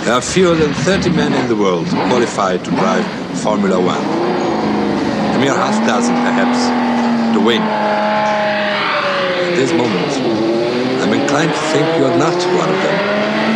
There are fewer than 30 men in the world qualified to drive Formula One. A mere half dozen, perhaps, to win. At this moment, I'm inclined to think you are not one of them.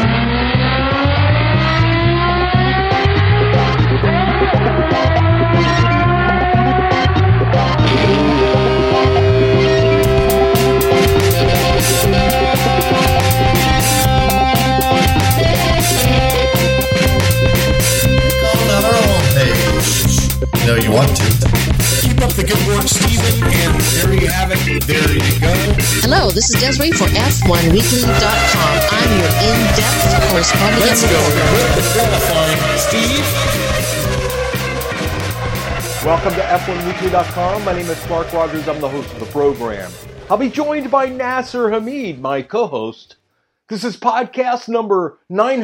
No, you want to. Keep up the good work, Stephen, and there you have it. There you go. Hello, this is Desiree for F1Weekly.com. I'm your in-depth correspondent. Let's go with the qualifying, Steve. Welcome to F1Weekly.com. My name is Clark Rogers. I'm the host of the program. I'll be joined by Nasser Hamid, my co-host. This is podcast number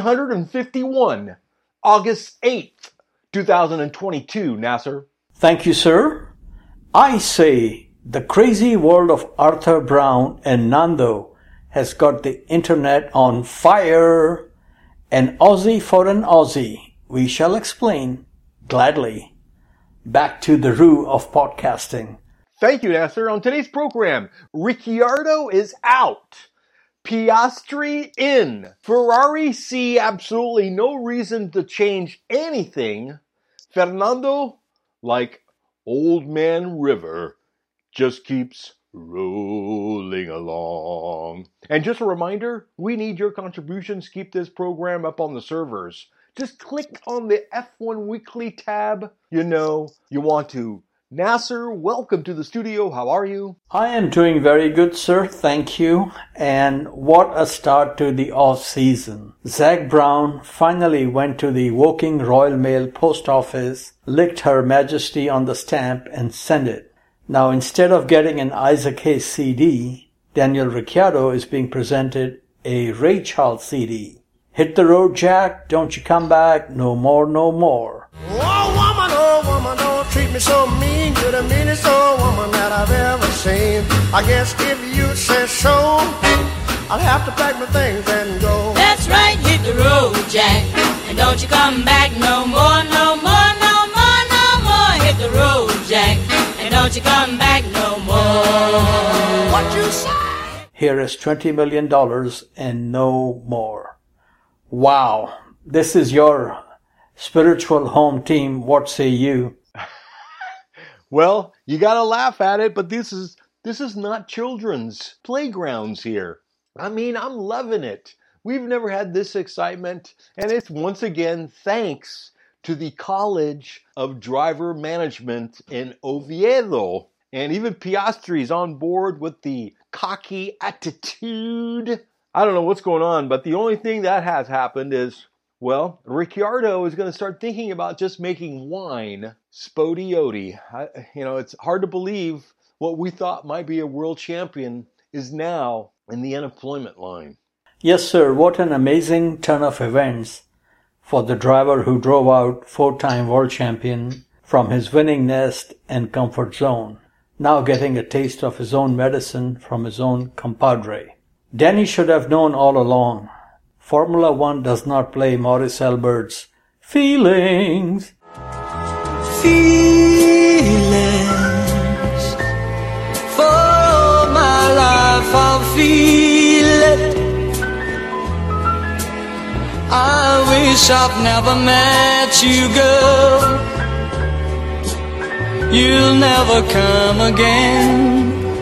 951, August 8th. 2022, Nasser. Thank you, sir. I say the crazy world of Arthur Brown and Nando has got the internet on fire. An Aussie for an Aussie. We shall explain gladly. Back to the root of podcasting. Thank you, Nasser. On today's program, Ricciardo is out. Piastri in. Ferrari see absolutely no reason to change anything. Fernando, like Old Man River, just keeps rolling along. And just a reminder, we need your contributions to keep this program up on the servers. Just click on the F1 Weekly tab. You know you want to. Nasser, welcome to the studio. How are you? I am doing very good, sir. Thank you. And what a start to the off-season. Zak Brown finally went to the Woking Royal Mail post office, licked Her Majesty on the stamp and sent it. Now, instead of getting an Isaac Hayes CD, Daniel Ricciardo is being presented a Ray Charles CD. Hit the road, Jack. Don't you come back. No more, no more. Oh, woman, don't treat me so mean. You're the meanest old woman that I've ever seen. I guess if you say so, I'll have to pack my things and go. That's right, hit the road, Jack. And don't you come back no more, no more, no more, no more. Hit the road, Jack. And don't you come back no more. What you say? Here is $20 million and no more. Wow. This is your spiritual home team. What say you? Well, you gotta laugh at it, but this is not children's playgrounds here. I mean, I'm loving it. We've never had this excitement, and it's once again thanks to the College of Driver Management in Oviedo. And even Piastri's on board with the cocky attitude. I don't know what's going on, but the only thing that has happened is, well, Ricciardo is going to start thinking about just making wine spodioti. It's hard to believe what we thought might be a world champion is now in the unemployment line. Yes, sir. What an amazing turn of events for the driver who drove out four-time world champion from his winning nest and comfort zone, now getting a taste of his own medicine from his own compadre. Danny should have known all along. Formula One does not play Maurice Albert's Feelings. Feelings, for my life I'll feel it. I wish I've never met you, girl. You'll never come again.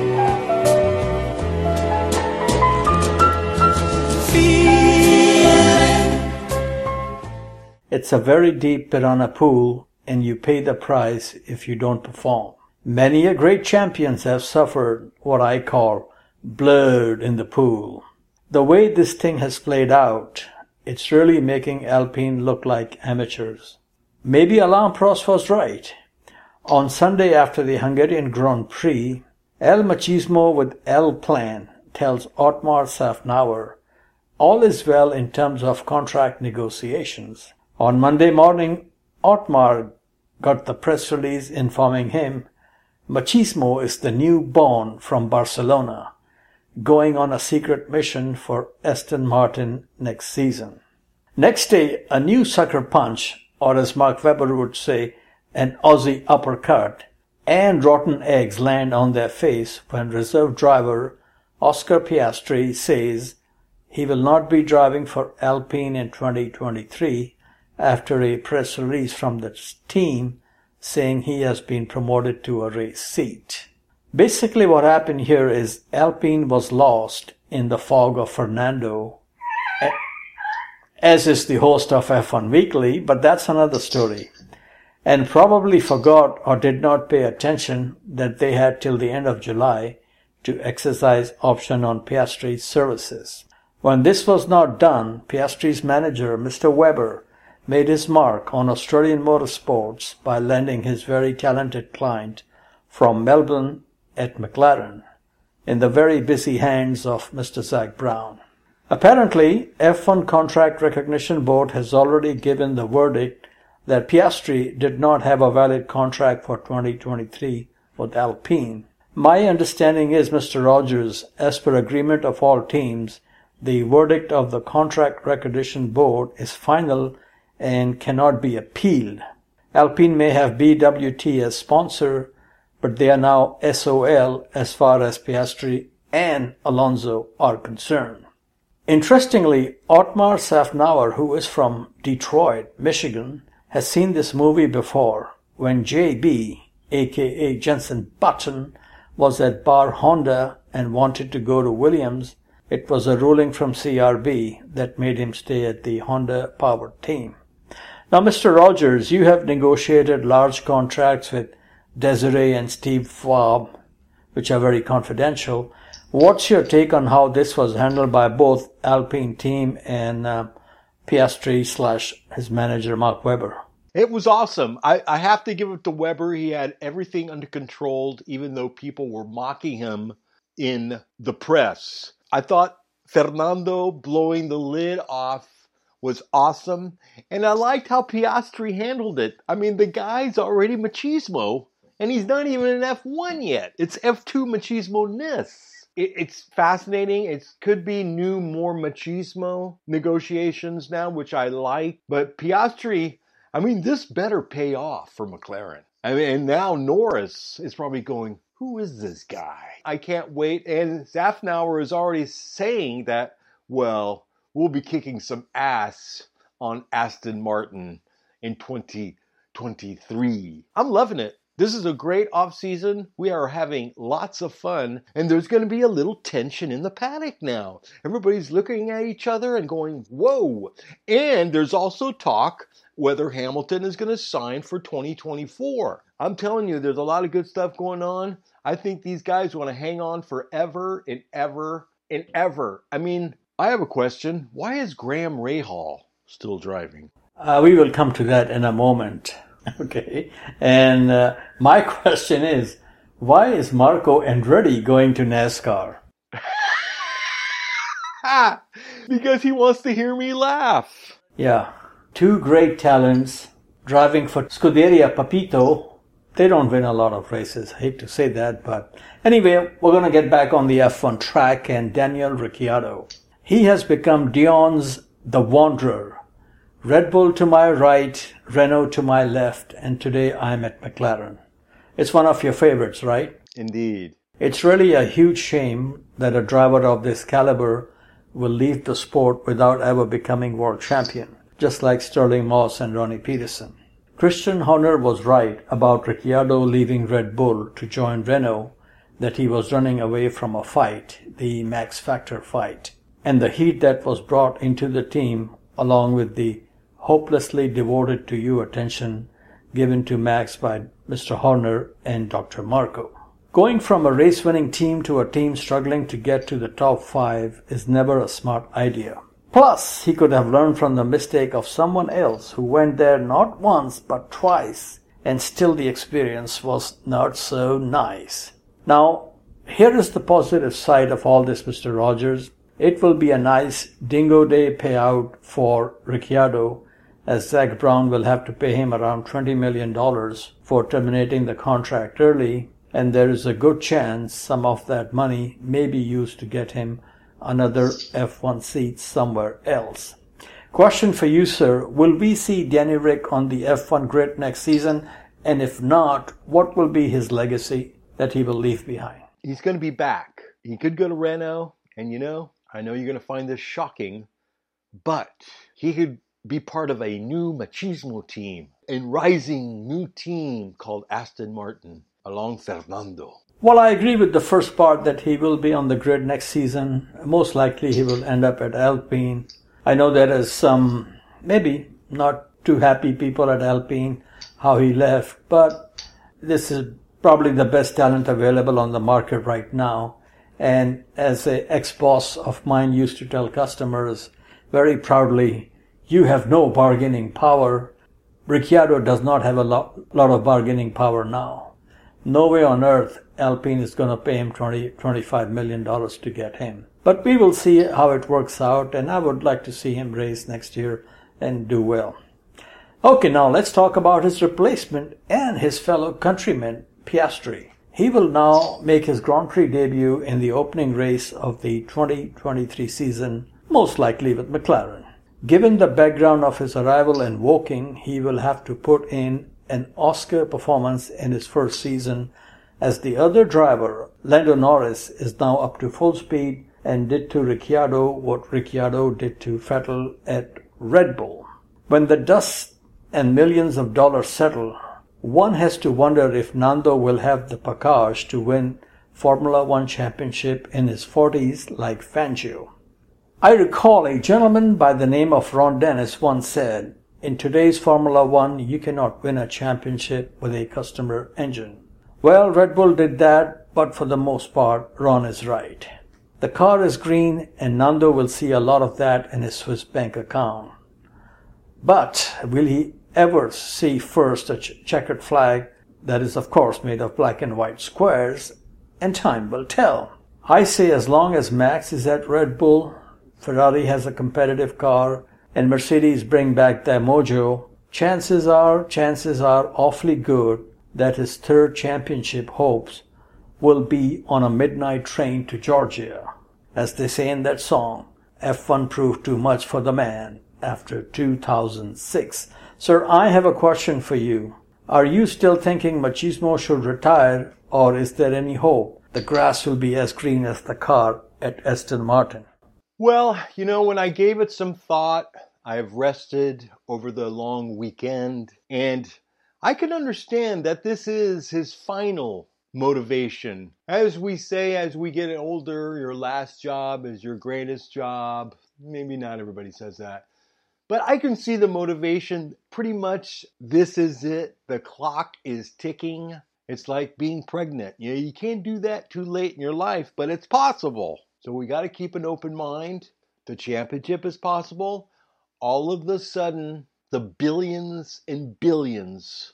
It's a very deep piranha pool, and you pay the price if you don't perform. Many a great champions have suffered what I call blood in the pool. The way this thing has played out, it's really making Alpine look like amateurs. Maybe Alain Prost was right. On Sunday after the Hungarian Grand Prix, El Machismo with El Plan tells Otmar Szafnauer all is well in terms of contract negotiations. On Monday morning, Otmar got the press release informing him Machismo is the new Bond from Barcelona, going on a secret mission for Aston Martin next season. Next day, a new sucker punch, or as Mark Webber would say, an Aussie uppercut, and rotten eggs land on their face when reserve driver Oscar Piastri says he will not be driving for Alpine in 2023 after a press release from the team saying he has been promoted to a race seat. Basically what happened here is Alpine was lost in the fog of Fernando, as is the host of F1 Weekly, but that's another story, and probably forgot or did not pay attention that they had till the end of July to exercise option on Piastri's services. When this was not done, Piastri's manager, Mr. Webber, made his mark on Australian motorsports by lending his very talented client from Melbourne at McLaren in the very busy hands of Mr. Zak Brown. Apparently, F1 Contract Recognition Board has already given the verdict that Piastri did not have a valid contract for 2023 with Alpine. My understanding is, Mr. Rogers, as per agreement of all teams, the verdict of the Contract Recognition Board is final and cannot be appealed. Alpine may have BWT as sponsor, but they are now SOL as far as Piastri and Alonso are concerned. Interestingly, Otmar Szafnauer, who is from Detroit, Michigan, has seen this movie before when JB, aka Jenson Button, was at Bar Honda and wanted to go to Williams. It was a ruling from CRB that made him stay at the Honda-powered team. Now, Mr. Rogers, you have negotiated large contracts with Desiree and Steve Schwab, which are very confidential. What's your take on how this was handled by both Alpine team and Piastri / his manager, Mark Webber? It was awesome. I have to give it to Webber. He had everything under control, even though people were mocking him in the press. I thought Fernando blowing the lid off was awesome, and I liked how Piastri handled it. I mean, the guy's already machismo, and he's not even in F1 yet. It's F2 machismo-ness. It's fascinating. It could be new, more machismo negotiations now, which I like. But Piastri, I mean, this better pay off for McLaren. I mean, and now Norris is probably going, who is this guy? I can't wait. And Szafnauer is already saying that, well, we'll be kicking some ass on Aston Martin in 2023. I'm loving it. This is a great off-season. We are having lots of fun, and there's going to be a little tension in the paddock now. Everybody's looking at each other and going, whoa. And there's also talk whether Hamilton is going to sign for 2024. I'm telling you, there's a lot of good stuff going on. I think these guys want to hang on forever and ever and ever. I mean, I have a question. Why is Graham Rahal still driving? We will come to that in a moment. Okay. And my question is, why is Marco Andretti going to NASCAR? Because he wants to hear me laugh. Yeah. Two great talents driving for Scuderia Papito. They don't win a lot of races. I hate to say that, but anyway, we're going to get back on the F1 track and Daniel Ricciardo. He has become Dion's The Wanderer. Red Bull to my right, Renault to my left, and today I'm at McLaren. It's one of your favorites, right? Indeed. It's really a huge shame that a driver of this caliber will leave the sport without ever becoming world champion, just like Sterling Moss and Ronnie Peterson. Christian Horner was right about Ricciardo leaving Red Bull to join Renault, that he was running away from a fight, the Max Factor fight, and the heat that was brought into the team along with the hopelessly devoted to you attention given to Max by Mr. Horner and Dr. Marco. Going from a race-winning team to a team struggling to get to the top 5 is never a smart idea. Plus, he could have learned from the mistake of someone else who went there not once but twice, and still the experience was not so nice. Now, here is the positive side of all this, Mr. Rogers. It will be a nice Dingo Day payout for Ricciardo, as Zak Brown will have to pay him around $20 million for terminating the contract early, and there is a good chance some of that money may be used to get him another F1 seat somewhere else. Question for you, sir. Will we see Danny Rick on the F1 grid next season? And if not, what will be his legacy that he will leave behind? He's going to be back. He could go to Renault, and I know you're going to find this shocking, but he could be part of a new machismo team, a rising new team called Aston Martin, along Fernando. Well, I agree with the first part that he will be on the grid next season. Most likely he will end up at Alpine. I know there is some, maybe not too happy people at Alpine, how he left, but this is probably the best talent available on the market right now. And as an ex-boss of mine used to tell customers very proudly, you have no bargaining power. Ricciardo does not have a lot of bargaining power now. No way on earth Alpine is going to pay him $25 million to get him. But we will see how it works out, and I would like to see him race next year and do well. Okay, now let's talk about his replacement and his fellow countryman, Piastri. He will now make his Grand Prix debut in the opening race of the 2023 season, most likely with McLaren. Given the background of his arrival in Woking, he will have to put in an Oscar performance in his first season, as the other driver, Lando Norris, is now up to full speed and did to Ricciardo what Ricciardo did to Vettel at Red Bull. When the dust and millions of dollars settle, one has to wonder if Nando will have the package to win Formula One championship in his 40s like Fangio. I recall a gentleman by the name of Ron Dennis once said, in today's Formula One, you cannot win a championship with a customer engine. Well, Red Bull did that, but for the most part, Ron is right. The car is green, and Nando will see a lot of that in his Swiss bank account. But will he ever see first a checkered flag that is, of course, made of black and white squares? And time will tell. I say as long as Max is at Red Bull, Ferrari has a competitive car, and Mercedes bring back their mojo, chances are awfully good that his third championship hopes will be on a midnight train to Georgia. As they say in that song, F1 proved too much for the man after 2006. Sir, I have a question for you. Are you still thinking Machismo should retire, or is there any hope the grass will be as green as the car at Aston Martin? Well, when I gave it some thought, I have rested over the long weekend, and I can understand that this is his final motivation. As we say, as we get older, your last job is your greatest job. Maybe not everybody says that. But I can see the motivation. Pretty much, this is it. The clock is ticking. It's like being pregnant. You can't do that too late in your life, but it's possible. So we got to keep an open mind. The championship is possible. All of a sudden, the billions and billions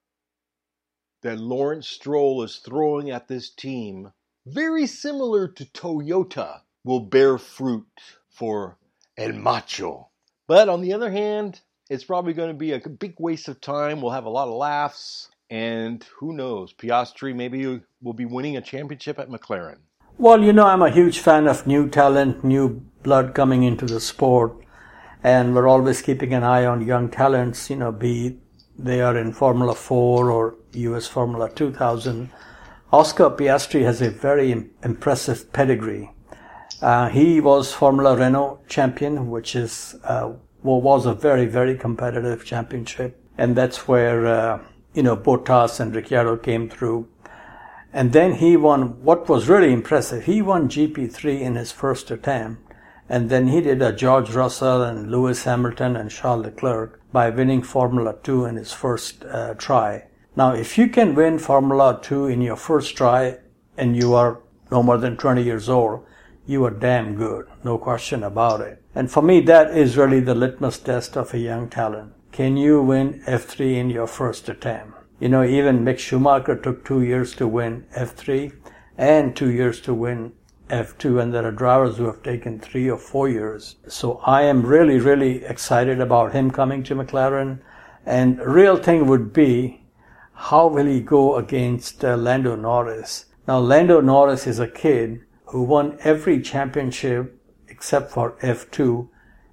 that Lawrence Stroll is throwing at this team, very similar to Toyota, will bear fruit for El Macho. But on the other hand, it's probably going to be a big waste of time. We'll have a lot of laughs. And who knows, Piastri maybe will be winning a championship at McLaren. Well, I'm a huge fan of new talent, new blood coming into the sport. And we're always keeping an eye on young talents, be they are in Formula 4 or US Formula 2000. Oscar Piastri has a very impressive pedigree. He was Formula Renault champion, which was a very, very competitive championship. And that's where, Bottas and Ricciardo came through. And then he won, what was really impressive, he won GP3 in his first attempt. And then he did a George Russell and Lewis Hamilton and Charles Leclerc by winning Formula 2 in his first try. Now, if you can win Formula 2 in your first try and you are no more than 20 years old, you are damn good, no question about it. And for me, that is really the litmus test of a young talent. Can you win F3 in your first attempt? Even Mick Schumacher took 2 years to win F3 and 2 years to win F2, and there are drivers who have taken 3 or 4 years. So I am really, really excited about him coming to McLaren. And the real thing would be, how will he go against Lando Norris? Now, Lando Norris is a kid who won every championship except for F2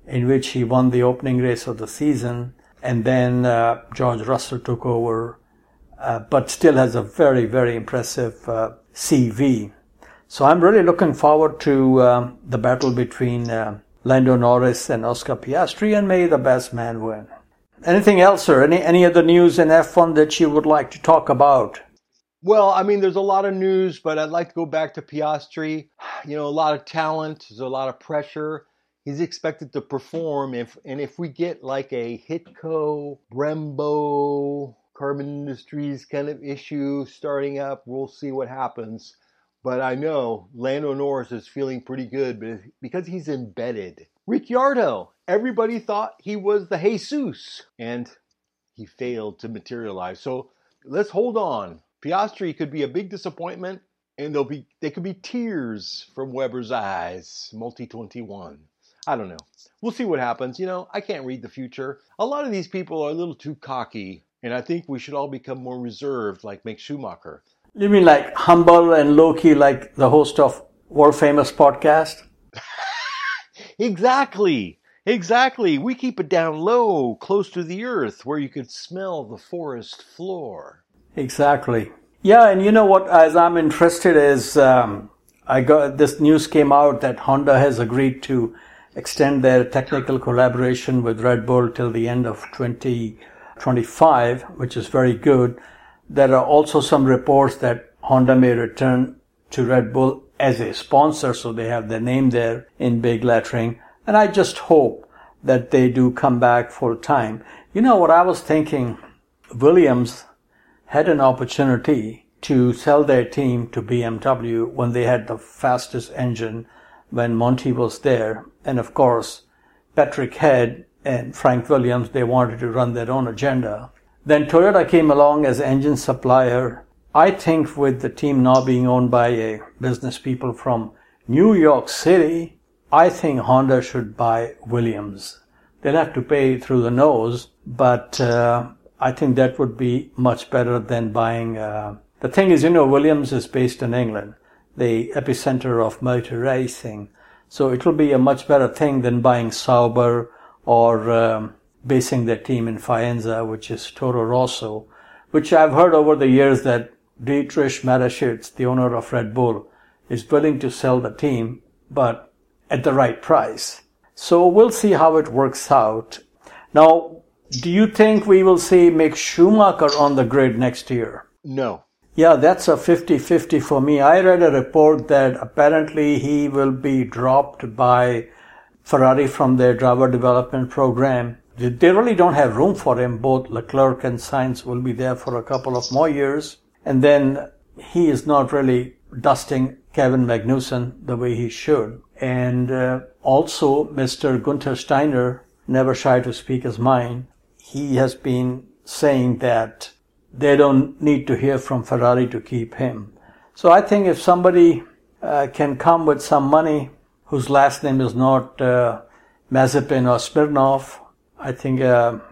in which he won the opening race of the season. And then George Russell took over, but still has a very, very impressive CV. So I'm really looking forward to the battle between Lando Norris and Oscar Piastri, and may the best man win. Anything else, sir? Any other news in F1 that you would like to talk about? Well, I mean, there's a lot of news, but I'd like to go back to Piastri. You know, a lot of talent, there's a lot of pressure. He's expected to perform, and if we get like a Hitco, Brembo, Carbon Industries kind of issue starting up, we'll see what happens. But I know Lando Norris is feeling pretty good because he's embedded. Ricciardo, everybody thought he was the Jesus, and he failed to materialize. So let's hold on. Piastri could be a big disappointment, and they could be tears from Webber's eyes. Multi-21. I don't know. We'll see what happens. You know, I can't read the future. A lot of these people are a little too cocky, and I think we should all become more reserved, like Mick Schumacher. You mean like humble and low-key, like the host of world-famous podcast? Exactly. We keep it down low, close to the earth, where you could smell the forest floor. Exactly. Yeah, and you know what? As I'm interested is, this news came out that Honda has agreed to extend their technical collaboration with Red Bull till the end of 2025, which is very good. There are also some reports that Honda may return to Red Bull as a sponsor, so they have their name there in big lettering. And I just hope that they do come back full time. You know what I was thinking? Williams had an opportunity to sell their team to BMW when they had the fastest engine when Monty was there. And of course, Patrick Head and Frank Williams, they wanted to run their own agenda. Then Toyota came along as engine supplier. I think with the team now being owned by a business people from New York City, I think Honda should buy Williams. They'll have to pay through the nose, but I think that would be much better than buying. The thing is, you know, Williams is based in England, the epicenter of motor racing. So it will be a much better thing than buying Sauber or basing their team in Faenza, which is Toro Rosso, which I've heard over the years that Dietrich Mateschitz, the owner of Red Bull, is willing to sell the team, but at the right price. So we'll see how it works out. Now, do you think we will see Mick Schumacher on the grid next year? No. Yeah, that's a 50-50 for me. I read a report that apparently he will be dropped by Ferrari from their driver development program. They really don't have room for him. Both Leclerc and Sainz will be there for a couple of more years. And then he is not really dusting Kevin Magnussen the way he should. And also Mr. Gunther Steiner, never shy to speak his mind. He has been saying that they don't need to hear from Ferrari to keep him. So I think if somebody can come with some money whose last name is not Mazepin or Smirnov, I think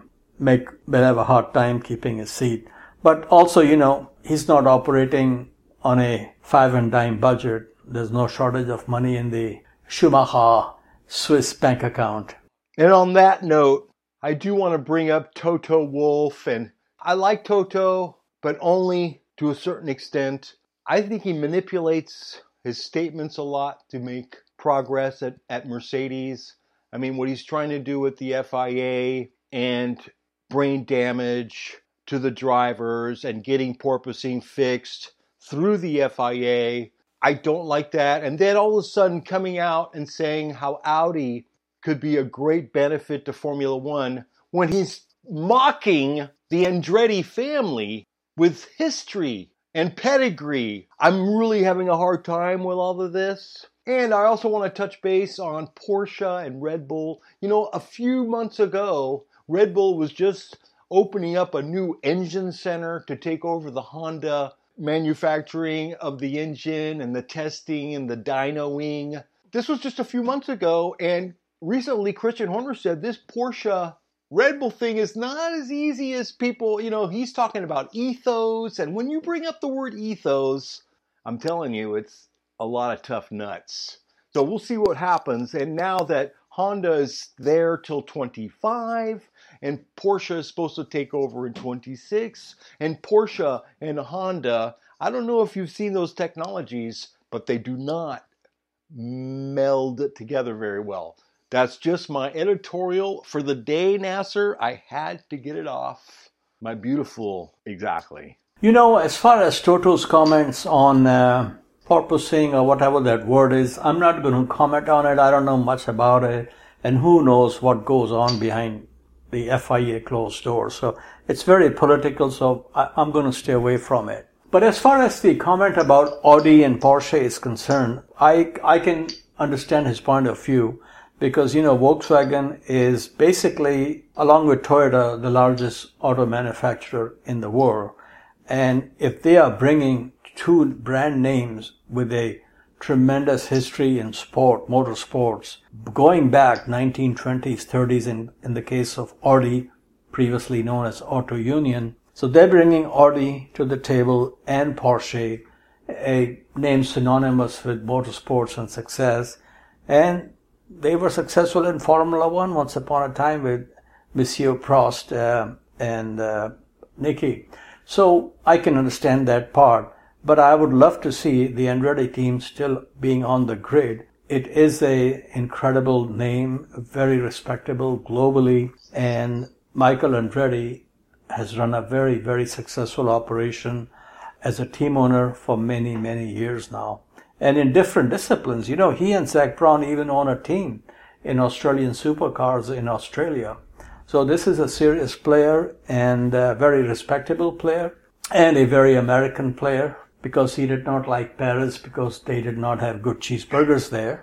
Mick will have a hard time keeping his seat. But also, you know, he's not operating on a 5 and dime budget. There's no shortage of money in the Schumacher Swiss bank account. And on that note, I do want to bring up Toto Wolff, and I like Toto, but only to a certain extent. I think he manipulates his statements a lot to make progress at Mercedes. I mean, what he's trying to do with the FIA and brain damage to the drivers and getting porpoising fixed through the FIA, I don't like that. And then all of a sudden coming out and saying how Audi could be a great benefit to Formula One when he's mocking the Andretti family with history and pedigree. I'm really having a hard time with all of this. And I also want to touch base on Porsche and Red Bull. You know, a few months ago, Red Bull was just opening up a new engine center to take over the Honda manufacturing of the engine and the testing and the dynoing. This was just a few months ago, and recently Christian Horner said this Porsche Red Bull thing is not as easy as people, you know, he's talking about ethos, and when you bring up the word ethos, I'm telling you, it's a lot of tough nuts. So we'll see what happens. And now that Honda is there till 25, and Porsche is supposed to take over in 26. And Porsche and Honda, I don't know if you've seen those technologies, but they do not meld together very well. That's just my editorial for the day, Nasser. I had to get it off. My beautiful, exactly. You know, as far as Toto's comments on porpoising or whatever that word is, I'm not going to comment on it. I don't know much about it. And who knows what goes on behind the FIA closed door. So it's very political, so I'm going to stay away from it. But as far as the comment about Audi and Porsche is concerned, I can understand his point of view because, you know, Volkswagen is basically, along with Toyota, the largest auto manufacturer in the world. And if they are bringing two brand names with a tremendous history in sport, motorsports, going back 1920s, 30s in the case of Audi, previously known as Auto Union. So they're bringing Audi to the table and Porsche, a name synonymous with motorsports and success. And they were successful in Formula One once upon a time with Monsieur Prost and Niki. So I can understand that part, but I would love to see the Andretti team still being on the grid. It is a incredible name, very respectable globally, and Michael Andretti has run a very, very successful operation as a team owner for many, many years now. And in different disciplines, you know, he and Zach Brown even own a team in Australian supercars in Australia. So this is a serious player and a very respectable player and a very American player because he did not like Paris because they did not have good cheeseburgers there.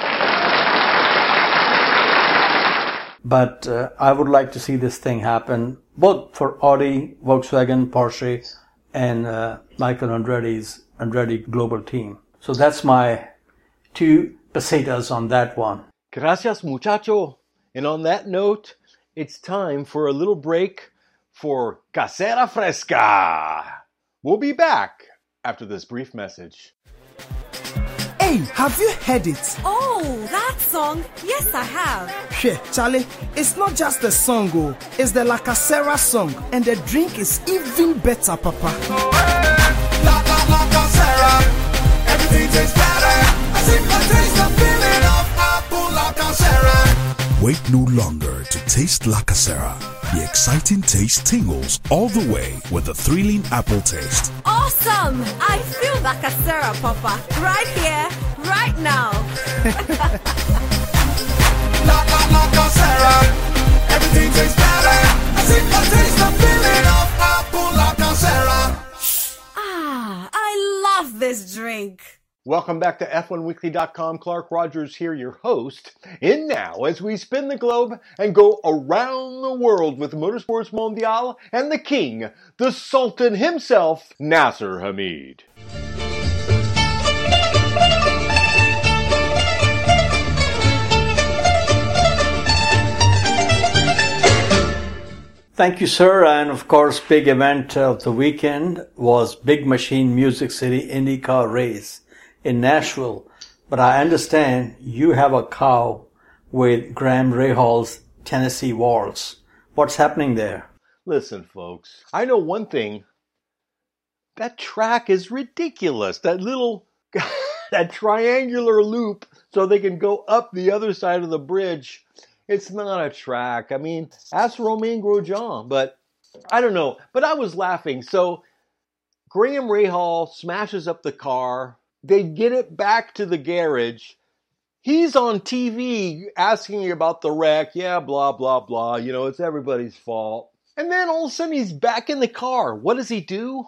But I would like to see this thing happen both for Audi, Volkswagen, Porsche, and Michael Andretti's Andretti Global Team. So that's my 2 pesetas on that one. Gracias, muchacho. And on that note, it's time for a little break for Casera Fresca. We'll be back after this brief message. Hey, have you heard it? Oh, that song? Yes, I have. Shit, Charlie, it's not just the song, oh. It's the La Casera song. And the drink is even better, Papa. La Casera, everything tastes better. As if I taste the feeling of apple La Casera. Wait no longer to taste La Casera. The exciting taste tingles all the way with the thrilling apple taste. Awesome! I feel La Casera, Papa. Right here, right now. La Casera, everything tastes better. As if I taste the feeling of apple La Casera. Ah, I love this drink. Welcome back to F1Weekly.com. Clark Rogers here, your host. And now, as we spin the globe and go around the world with Motorsports Mondial and the king, the sultan himself, Nasser Hamid. Thank you, sir. And of course, big event of the weekend was Big Machine Music City IndyCar race in Nashville. But I understand you have a cow with Graham Rahal's Tennessee Waltz. What's happening there? Listen, folks, I know one thing. That track is ridiculous. That little, that triangular loop so they can go up the other side of the bridge. It's not a track. I mean, ask Romain Grosjean, but I don't know. But I was laughing. So Graham Rahal smashes up the car. They get it back to the garage. He's on TV asking about the wreck. Yeah, blah, blah, blah. You know, it's everybody's fault. And then all of a sudden he's back in the car. What does he do?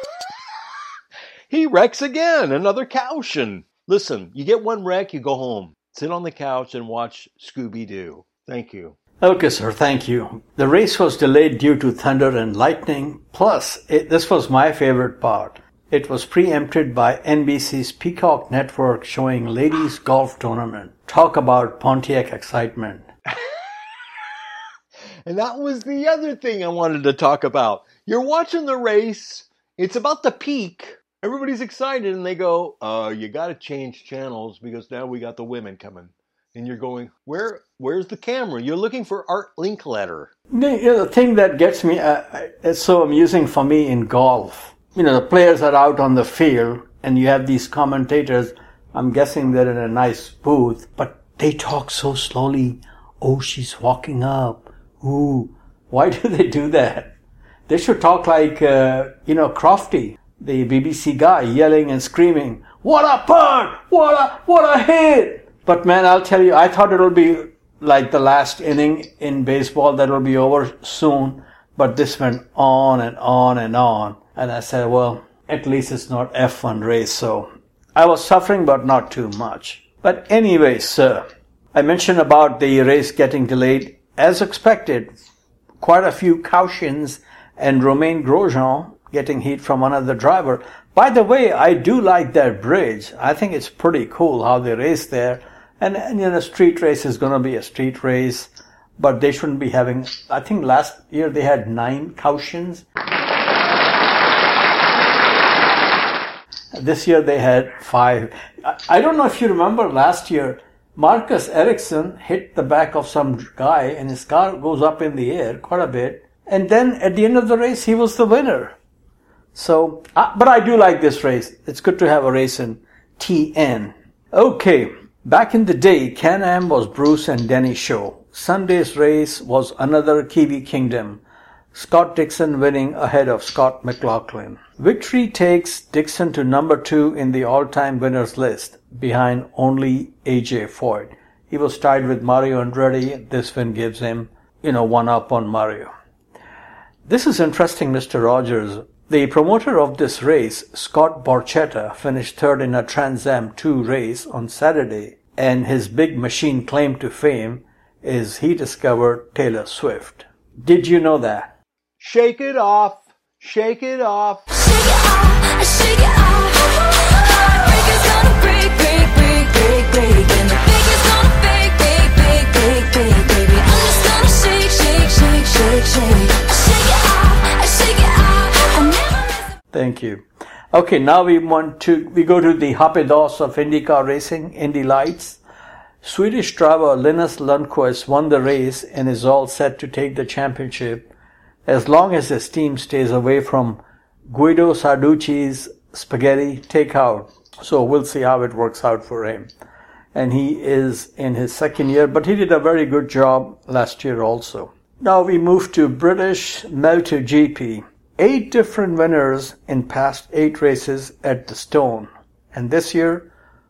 He wrecks again. Another caution. Listen, you get one wreck, you go home. Sit on the couch and watch Scooby-Doo. Thank you. Okay, sir. Thank you. The race was delayed due to thunder and lightning. Plus, this was my favorite part. It was preempted by NBC's Peacock Network showing ladies golf tournament. Talk about Pontiac excitement. And that was the other thing I wanted to talk about. You're watching the race. It's about to peak. Everybody's excited and they go, you got to change channels because now we got the women coming. And you're going, where's the camera? You're looking for Art Linkletter. The thing that gets me, it's so amusing for me in golf. The players are out on the field and you have these commentators. I'm guessing they're in a nice booth, but they talk so slowly. Oh, she's walking up. Ooh, why do they do that? They should talk like, Crofty, the BBC guy, yelling and screaming, "What a putt! What a hit!" But man, I'll tell you, I thought it'll be like the last inning in baseball that will be over soon. But this went on and on and on. And I said, well, at least it's not F1 race. So I was suffering, but not too much. But anyway, sir, I mentioned about the race getting delayed. As expected, quite a few cautions and Romain Grosjean getting heat from another driver. By the way, I do like that bridge. I think it's pretty cool how they race there. And a street race is going to be a street race, but they shouldn't be having, I think last year they had 9 cautions. This year they had 5. I don't know if you remember last year, Marcus Ericsson hit the back of some guy and his car goes up in the air quite a bit. And then at the end of the race, he was the winner. So, but I do like this race. It's good to have a race in TN. Okay, back in the day, Can-Am was Bruce and Denny show. Sunday's race was another Kiwi Kingdom. Scott Dixon winning ahead of Scott McLaughlin. Victory takes Dixon to number 2 in the all-time winners list, behind only AJ Foyt. He was tied with Mario Andretti. This win gives him, one up on Mario. This is interesting, Mr. Rogers. The promoter of this race, Scott Borchetta, finished third in a Trans Am 2 race on Saturday, and his big machine claim to fame is he discovered Taylor Swift. Did you know that? Shake it off. Shake it off. Shake it off. Shake it off. The break is gonna break, break, break, break, break. And the big is gonna bake, bake, bake, bake, bake, baby. I'm just gonna shake, shake, shake, shake, shake. Shake it off. Shake it off. I never miss. Thank you. Okay, now we go to the Happy-Daus of IndyCar racing, Indy Lights. Swedish driver Linus Lundqvist won the race and is all set to take the championship as long as his team stays away from Guido Sarducci's spaghetti takeout. So we'll see how it works out for him. And he is in his second year, but he did a very good job last year also. Now we move to British MotoGP. 8 different winners in past 8 races at the Stone. And this year,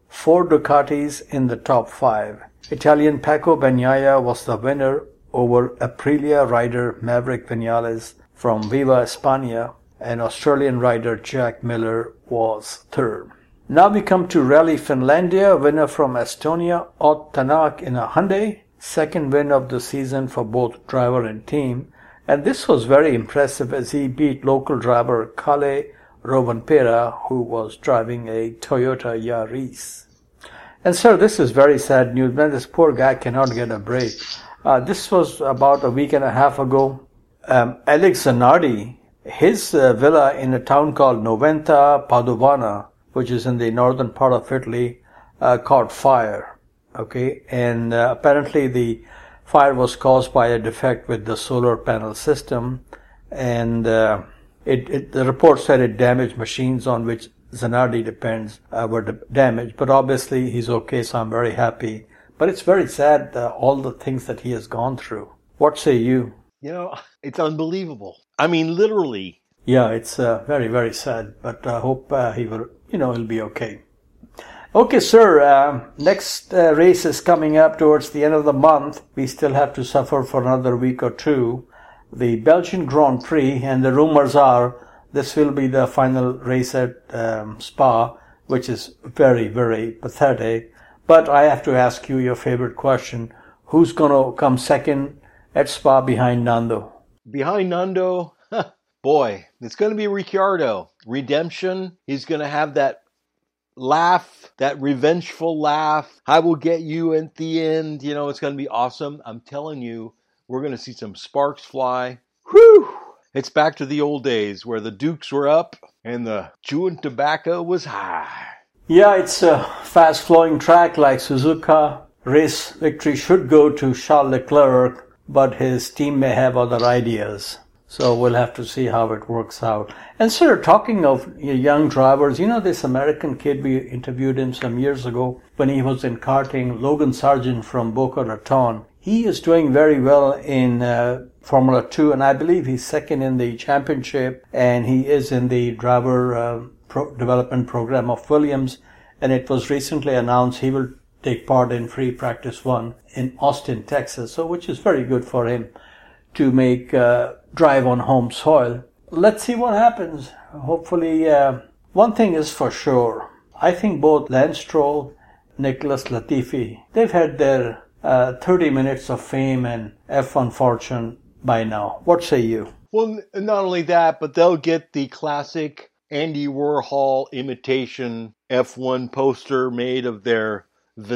4 Ducatis in the top 5. Italian Paco Bagnaia was the winner over Aprilia rider Maverick Vinales from Viva España, and Australian rider Jack Miller was third. Now we come to Rally Finlandia, winner from Estonia, Ott Tänak in a Hyundai, second win of the season for both driver and team, and this was very impressive as he beat local driver Kalle Rovanperä, who was driving a Toyota Yaris. And sir, this is very sad news, man. This poor guy cannot get a break. This was about a week and a half ago. Alex Zanardi, his villa in a town called Noventa Padovana, which is in the northern part of Italy, caught fire. Okay, and apparently the fire was caused by a defect with the solar panel system, and the report said it damaged machines on which Zanardi depends were damaged. But obviously he's okay, so I'm very happy. But it's very sad, all the things that he has gone through. What say you? It's unbelievable. I mean, literally. Yeah, it's very, very sad. But I hope he will, he'll be okay. Okay, sir. Next race is coming up towards the end of the month. We still have to suffer for another week or 2. The Belgian Grand Prix, and the rumors are this will be the final race at Spa, which is very, very pathetic. But I have to ask you your favorite question. Who's going to come second at Spa behind Nando? Behind Nando? Boy, it's going to be Ricciardo. Redemption. He's going to have that laugh, that revengeful laugh. I will get you at the end. It's going to be awesome. I'm telling you, we're going to see some sparks fly. Whew! It's back to the old days where the Dukes were up and the chewing tobacco was high. Yeah, it's a fast-flowing track like Suzuka, race victory should go to Charles Leclerc, but his team may have other ideas. So we'll have to see how it works out. And sir, talking of young drivers, you know this American kid, we interviewed him some years ago when he was in karting, Logan Sargent from Boca Raton. He is doing very well in Formula 2, and I believe he's second in the championship, and he is in the driver development program of Williams. And it was recently announced he will take part in Free Practice 1 in Austin, Texas, so which is very good for him to make drive on home soil. Let's see what happens. Hopefully, one thing is for sure. I think both Lance Stroll, Nicholas Latifi, they've had their 30 minutes of fame and F1 fortune by now. What say you? Well, not only that, but they'll get the classic Andy Warhol imitation F1 poster made of their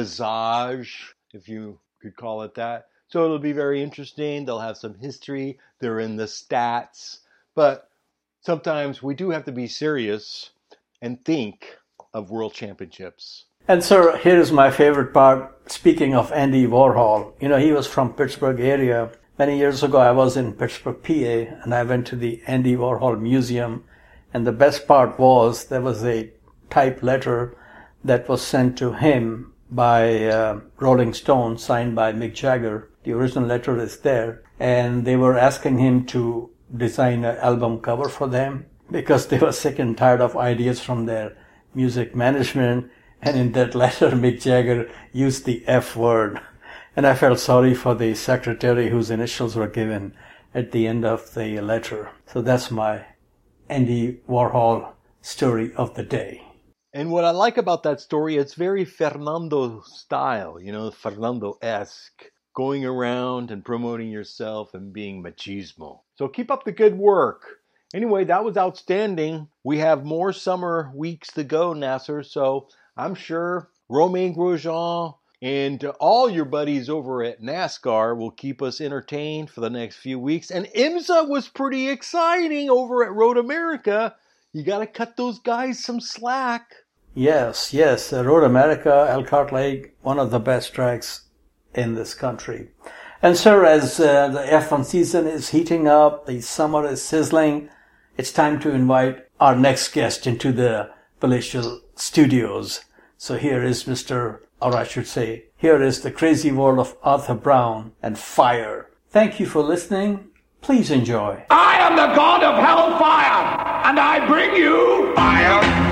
visage, if you could call it that. So it'll be very interesting. They'll have some history. They're in the stats. But sometimes we do have to be serious and think of world championships. And sir, here's my favorite part. Speaking of Andy Warhol, you know, he was from Pittsburgh area. Many years ago, I was in Pittsburgh, PA, and I went to the Andy Warhol Museum. And the best part was there was a typed letter that was sent to him by Rolling Stone, signed by Mick Jagger. The original letter is there. And they were asking him to design an album cover for them because they were sick and tired of ideas from their music management. And in that letter, Mick Jagger used the F word. And I felt sorry for the secretary whose initials were given at the end of the letter. So that's my Andy Warhol story of the day. And what I like about that story, it's very Fernando style, you know, Fernando-esque, going around and promoting yourself and being machismo. So keep up the good work. Anyway, that was outstanding. We have more summer weeks to go, Nasser, so I'm sure Romain Grosjean and all your buddies over at NASCAR will keep us entertained for the next few weeks. And IMSA was pretty exciting over at Road America. You got to cut those guys some slack. Yes. Road America, Elkhart Lake, one of the best tracks in this country. And sir, as the F1 season is heating up, the summer is sizzling, it's time to invite our next guest into the Palatial Studios. So here is here is the crazy world of Arthur Brown and Fire. Thank you for listening. Please enjoy. I am the god of hellfire, and I bring you fire.